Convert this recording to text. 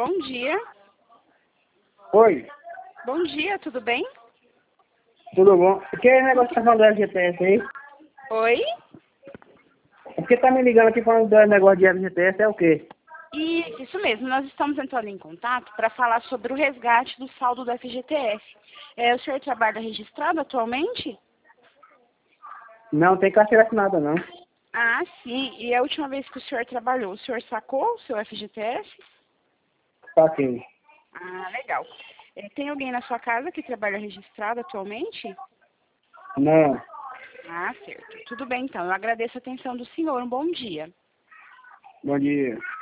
Bom dia. Oi, Bom dia, tudo bem? tudo bom? Que negócio que tá falando do FGTS aí? Oi? É porque tá me ligando aqui falando do negócio de FGTS, é o quê? Isso mesmo, nós estamos entrando em contato para falar sobre o resgate do saldo do FGTS. O senhor trabalha registrado atualmente? Não tem carteira assinada, não. Ah, sim. E a última vez que o senhor trabalhou, o senhor sacou o seu FGTS? Saquei. Ah, legal. Tem alguém na sua casa que trabalha registrado atualmente? Não. Ah, certo. Tudo bem, então. Eu agradeço a atenção do senhor. Um bom dia. Bom dia.